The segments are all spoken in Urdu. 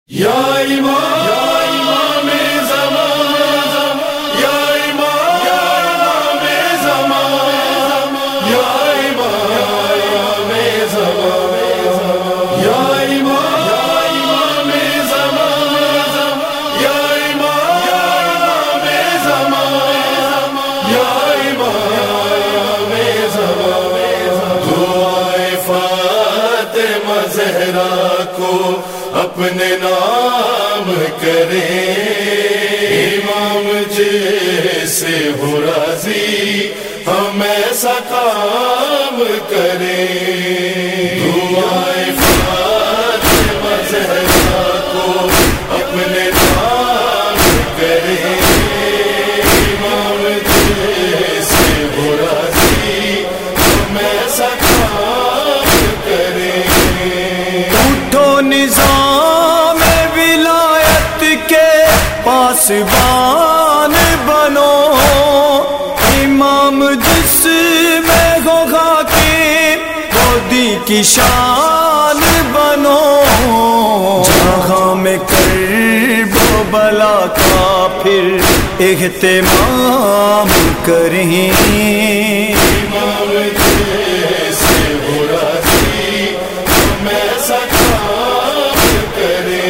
یا امام زمان یا امام زمان یا امام زمان یا امام زمان یا امام زمان یا امام زمان دعائے فاطمہ زہرا کو اپنے نام کریں، امام جیسے ہو راضی ہم ایسا کام کریں۔ دعائے فاطمہ زہرا کو اپنے نام کریں، امام جیسے ہو راضی ہم ایسا کام کریں۔ اٹھو نظام ولایت کے پاسبان بنو، امام جس میں ہوگا کہ خودی کی شان بنو، جہاں میں کرب و بلا کا پھر اہتمام کریں، امام جیسے ہو راضی ہم ایسا کام کریں۔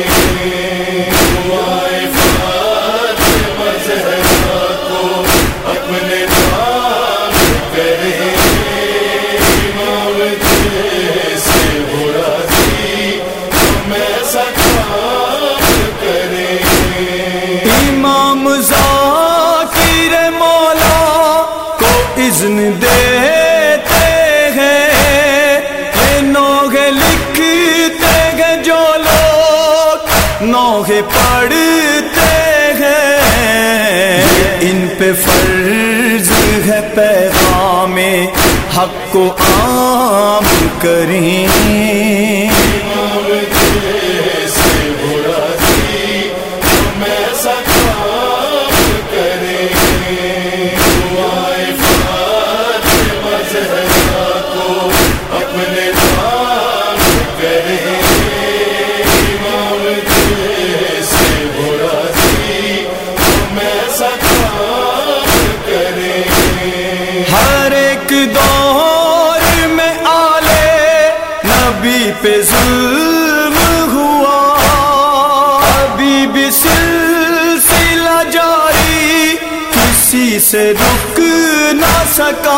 دعائے فاطمہ زہرا کو اپنے نام کریں، امام جیسے ہو راضی ہم ایسا کام کریں۔ امام ذاکر مولا کو اذن دیتے ہیں، یہ نوحے لکھتے ہیں جو لوگ نوحے پڑھتے ہیں، ان پہ فرض ہے پیغام حق کو عام کریں، امام جیسے ہو راضی ہم ایسا کام کریں۔ دعائے فاطمہ زہرا کو اپنے نام کریں، امام جیسے ہو راضی ہم ایسا کام کریں۔ ہر ایک دور میں آلے نبی پہ ظلم ہوا، ابھی بھی سلسلہ جاری کسی سے رک نہ سکا،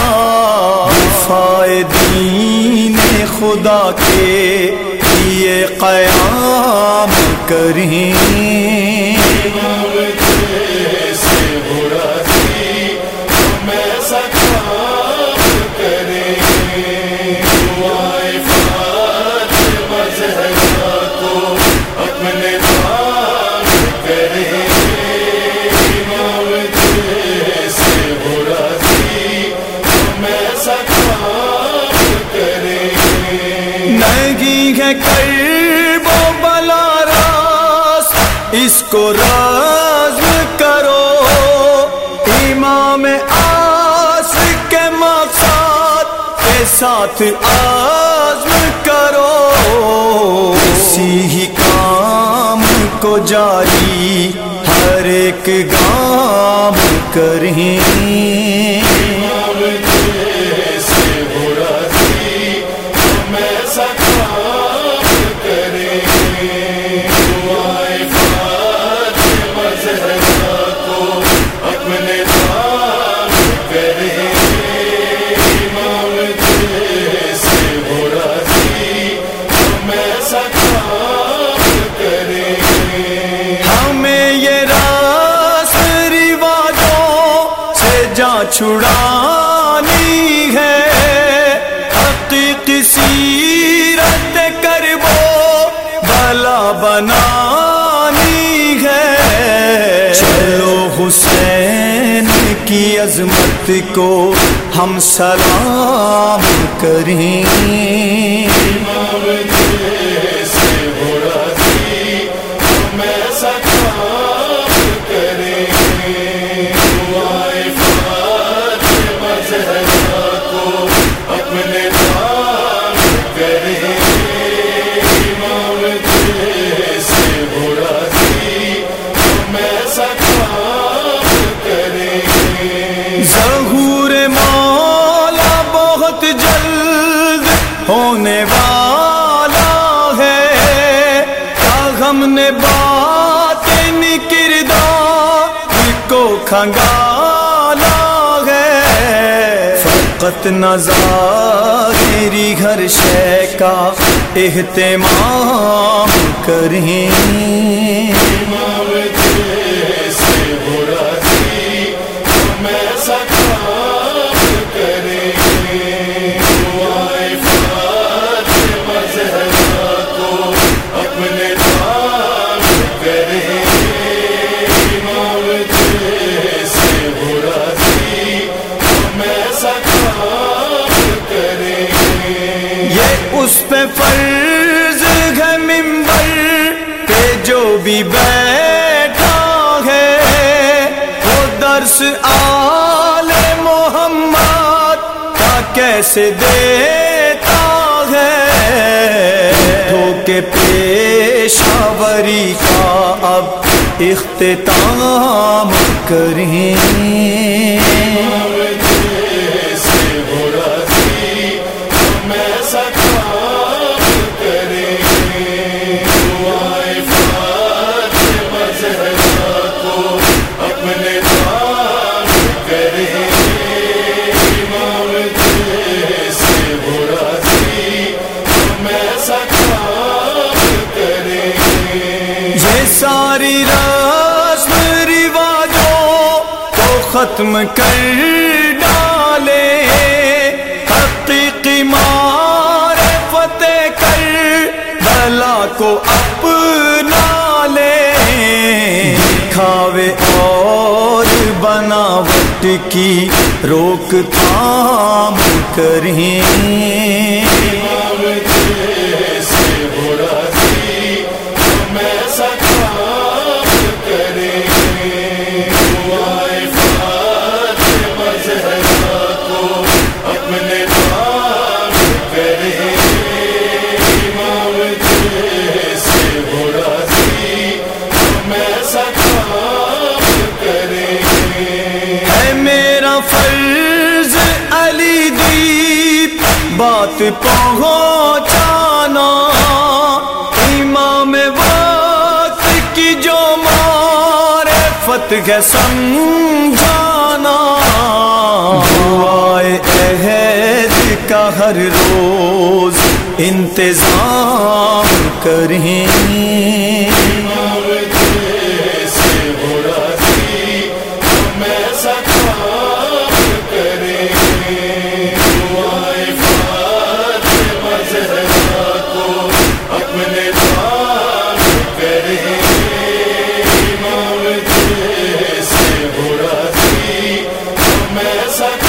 دفاع دین خدا کے لیے قیام کریں، امام جیسے ہو راضی ہم ایسا کام کریں۔ دعائے فاطمہ زہرا کو اپنے نام کریں، امام جیسے ہو راضی ہم ایسا کام کریں۔ نہیں ہے کرب و بلا راس اس کو رزم کرو، امام آس کے مقصد کے ساتھ عزم کرو، اسی ہی کام کو جاری ہر ایک گام کریں، امام جیسے ہو راضی ہم ایسا کام کریں۔ دعائے فاطمہ زہرا کو اپنے نام کریں، امام جیسے ہو راضی ہم ایسا کام کریں۔ ہمیں یہ راس رواجوں سے جان چھڑانی ہے، حقیقی سیرت کرب و بلا بنانی ہے، چلو حسین کی عظمت کو ہم سلام کریں، امام جیسے ہو راضی ہم ایسا کام کریں۔ دعائے فاطمہ زہرا کو اپنے نام کریں، امام جیسے کھنگالا ہے، فقط نظاری ہر شے کا اہتمام کریں، امام جیسے ہو راضی ہم ایسا کام کریں، دعائے فاطمہ زہرا کو اپنے نام کریں، امام جیسے ہو راضی ہم ایسا کام کریں۔ یہ اس پہ فرض ہے منبر پہ جو بھی بیٹھا ہے، وہ درس آل محمد کا کیسے دیتا ہے، دھوکے پیشاوری کا اب اختتام کریں، جیسے ہو راضی ہم ایسا کام کریں، دعائے فاطمہ زہرا کو اپنے نام کریں، امام جیسے ہو راضی ہم ایسا کام کریں۔ یہ ساری رسم رواجوں کو ختم کر ڈالے، حقیقی معرفت کر بلا کو اپنا لے، دکھاوے اور بناوٹ کی روک تھام کریں، امام جیسے ہو راضی ہم ایسا کام کریں، دعائے فاطمہ زہرا کو اپنے نام کریں، امام جیسے ہو راضی ہم ایسا کام کریں۔ ہے میرا فرض علی دیپ بات پہنچانا، امام وقت کی جو معرفت ہے سمجھانا، دعائے عہد کا ہر روز انتظام کریں، امام جیسے ہو راضی ہم ایسا کام کریں، دعائے فاطمہ زہرا کو اپنے نام کریں، امام جیسے ہو راضی ہم ایسا